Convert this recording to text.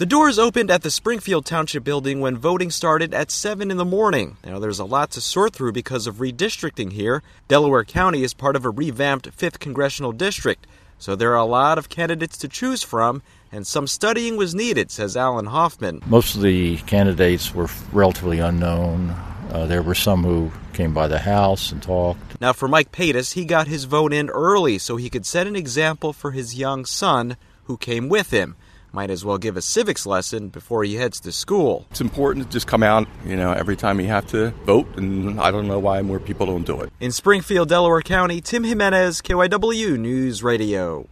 The doors opened at the Springfield Township building when voting started at 7 in the morning. Now, there's a lot to sort through because of redistricting here. Delaware County is part of a revamped 5th Congressional District, so there are a lot of candidates to choose from, and some studying was needed, says Alan Hoffman. Most of the candidates were relatively unknown. There were some who came by the house and talked. Now, for Mike Paytas, he got his vote in early so he could set an example for his young son who came with him. Might as well give a civics lesson before he heads to school. It's important to just come out, every time you have to vote, and I don't know why more people don't do it. In Springfield, Delaware County, Tim Jimenez, KYW News Radio.